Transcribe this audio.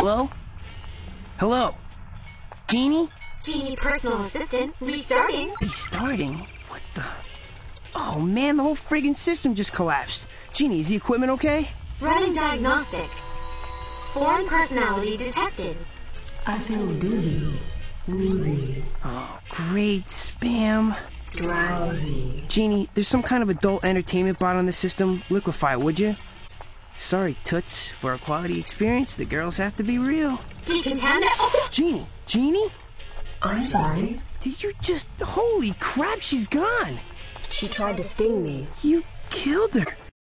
Hello? Hello? Genie? Genie personal assistant, restarting. Restarting? What the... Oh man, the whole friggin' system just collapsed. Genie, is the equipment okay? Running diagnostic. Foreign personality detected. I feel dizzy, woozy, Oh, great. Spam. drowsy. Genie, there's some kind of adult entertainment bot on the system. Liquefy, would you? Sorry, Toots. For a quality experience, the girls have to be real. Decontaminate. Oh! Genie? Genie? I'm sorry. Did you just... Holy crap, she's gone! She tried to sting me. You killed her.